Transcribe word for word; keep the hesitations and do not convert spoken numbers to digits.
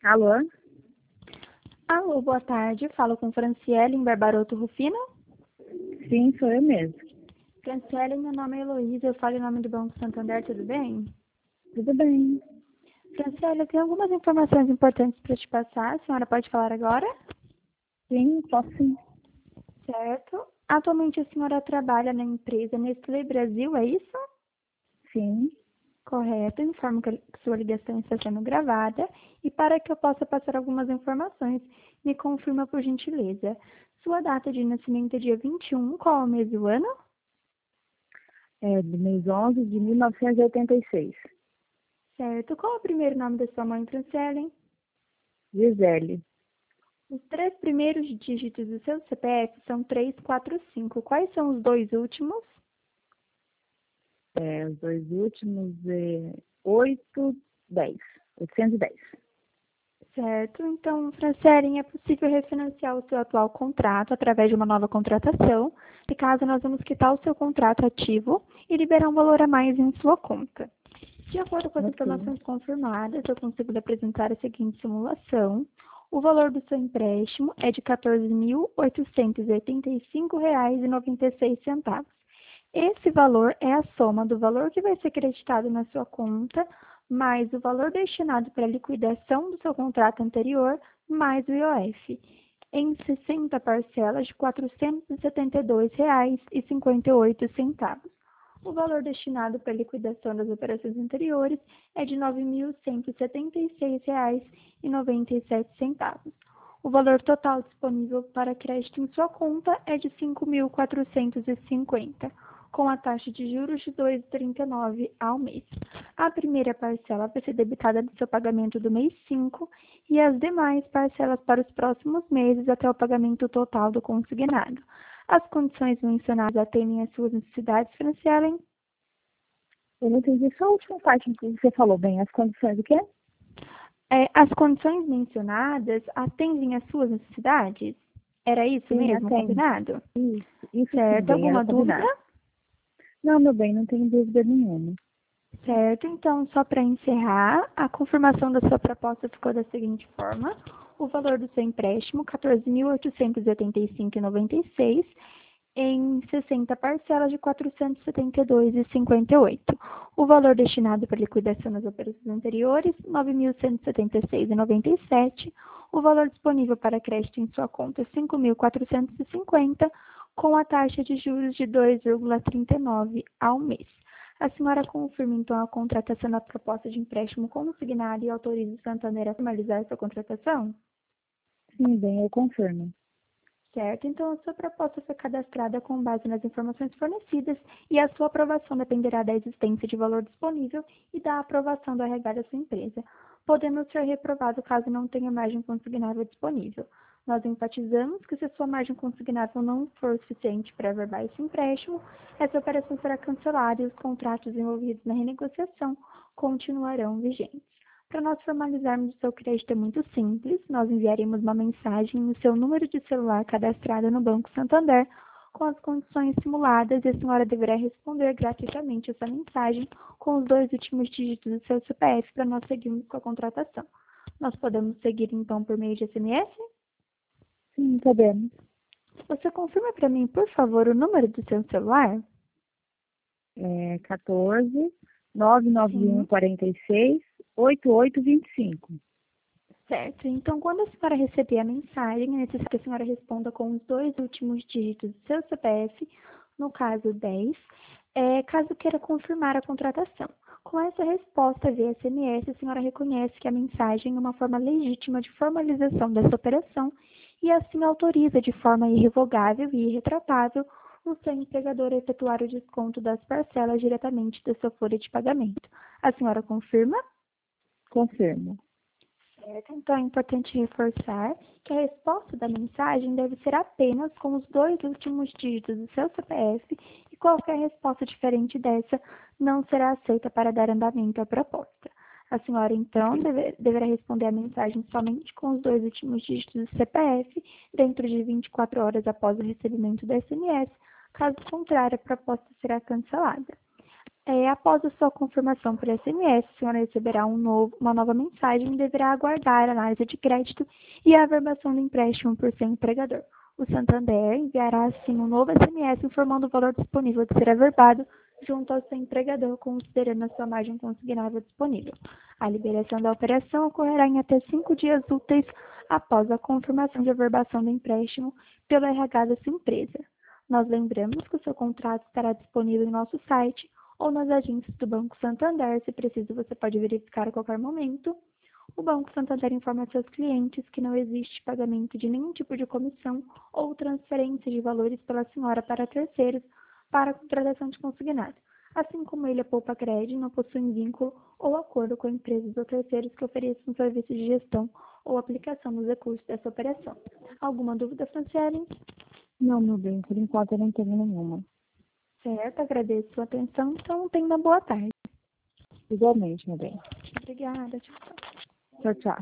Alô? Alô, boa tarde. Falo com Franciele em Barbaroto Rufino. Sim, sou eu mesmo. Franciele, meu nome é Heloísa, eu falo em nome do Banco Santander, tudo bem? Tudo bem. Franciele, eu tenho algumas informações importantes para te passar. A senhora pode falar agora? Sim, posso sim. Certo. Atualmente a senhora trabalha na empresa Nestlé Brasil, é isso? Sim. Correto. Informo que sua ligação está sendo gravada e para que eu possa passar algumas informações, me confirma por gentileza. Sua data de nascimento é dia vinte e um, qual é o mês e o ano? É do mês onze de mil novecentos e oitenta e seis. Certo. Qual é o primeiro nome da sua mãe, Franciele? Gisele. Os três primeiros dígitos do seu C P F são três quatro cinco. Quais são os dois últimos? É, os dois últimos é oito, dez. oitocentos e dez. Certo. Então, Franciele, é possível refinanciar o seu atual contrato através de uma nova contratação. E caso nós vamos quitar o seu contrato ativo e liberar um valor a mais em sua conta. De acordo com as Ok. informações confirmadas, eu consigo lhe apresentar a seguinte simulação. O valor do seu empréstimo é de quatorze mil oitocentos e oitenta e cinco reais e noventa e seis centavos. Esse valor é a soma do valor que vai ser creditado na sua conta, mais o valor destinado para a liquidação do seu contrato anterior, mais o I O F, em sessenta parcelas de quatrocentos e setenta e dois reais e cinquenta e oito centavos. O valor destinado para a liquidação das operações anteriores é de nove mil cento e setenta e seis reais e noventa e sete centavos. O valor total disponível para crédito em sua conta é de cinco mil quatrocentos e cinquenta, com a taxa de juros de dois vírgula trinta e nove ao mês. A primeira parcela vai ser debitada do seu pagamento do mês cinco e as demais parcelas para os próximos meses até o pagamento total do consignado. As condições mencionadas atendem às suas necessidades, Franciele? Eu não entendi só a última parte que você falou bem. As condições do quê? É, as condições mencionadas atendem às suas necessidades? Era isso Sim, mesmo, atende. combinado? Isso, isso sim, Certo. bem, era Alguma dúvida? combinado. Não, meu bem, não tenho dúvida nenhuma. Certo. Então, só para encerrar, a confirmação da sua proposta ficou da seguinte forma. O valor do seu empréstimo, quatorze mil oitocentos e oitenta e cinco reais e noventa e seis centavos, em sessenta parcelas de quatrocentos e setenta e dois reais e cinquenta e oito centavos. O valor destinado para liquidação das operações anteriores, nove mil cento e setenta e seis reais e noventa e sete centavos. O valor disponível para crédito em sua conta, cinco mil quatrocentos e cinquenta reais, com a taxa de juros de dois vírgula trinta e nove ao mês. A senhora confirma, então, a contratação da proposta de empréstimo consignado e autoriza o Santander a formalizar essa contratação? Sim, bem, eu confirmo. Certo, então a sua proposta foi cadastrada com base nas informações fornecidas e a sua aprovação dependerá da existência de valor disponível e da aprovação do R H da sua empresa, podendo ser reprovado caso não tenha margem consignável disponível. Nós enfatizamos que se a sua margem consignável não for suficiente para averbar esse empréstimo, essa operação será cancelada e os contratos envolvidos na renegociação continuarão vigentes. Para nós formalizarmos o seu crédito é muito simples. Nós enviaremos uma mensagem no seu número de celular cadastrado no Banco Santander com as condições simuladas e a senhora deverá responder gratuitamente essa mensagem com os dois últimos dígitos do seu C P F para nós seguirmos com a contratação. Nós podemos seguir então por meio de S M S? Sim, podemos. Você confirma para mim, por favor, o número do seu celular? É quatorze, nove nove um, Sim. quarenta e seis, oito oito vinte e cinco. Certo. Então, quando a senhora receber a mensagem, é necessário que a senhora responda com os dois últimos dígitos do seu C P F, no caso dez, é, caso queira confirmar a contratação. Com essa resposta via S M S, a senhora reconhece que a mensagem é uma forma legítima de formalização dessa operação e assim autoriza de forma irrevogável e irretratável o seu empregador a efetuar o desconto das parcelas diretamente da sua folha de pagamento. A senhora confirma? Confirmo. Certo? Então, é importante reforçar que a resposta da mensagem deve ser apenas com os dois últimos dígitos do seu C P F e qualquer resposta diferente dessa não será aceita para dar andamento à proposta. A senhora, então, deve, deverá responder a mensagem somente com os dois últimos dígitos do C P F dentro de vinte e quatro horas após o recebimento do S M S. Caso contrário, a proposta será cancelada. É, após a sua confirmação por S M S, a senhora receberá um novo, uma nova mensagem e deverá aguardar a análise de crédito e a averbação do empréstimo por seu empregador. O Santander enviará, assim, um novo S M S informando o valor disponível de ser averbado junto ao seu empregador, considerando a sua margem consignável disponível. A liberação da operação ocorrerá em até cinco dias úteis após a confirmação de averbação do empréstimo pelo R H da sua empresa. Nós lembramos que o seu contrato estará disponível em nosso site ou nas agências do Banco Santander. Se preciso, você pode verificar a qualquer momento. O Banco Santander informa seus clientes que não existe pagamento de nenhum tipo de comissão ou transferência de valores pela senhora para terceiros para a contratação de consignado. Assim como ele, a Poupa Cred não possui vínculo ou acordo com empresas ou terceiros que ofereçam serviços de gestão ou aplicação dos recursos dessa operação. Alguma dúvida, Franciele? Não, meu bem, por enquanto eu não tenho nenhuma. Certo, agradeço a sua atenção. Então, tenha uma boa tarde. Igualmente, meu bem. Obrigada. Tchau, tchau. Tchau, tchau.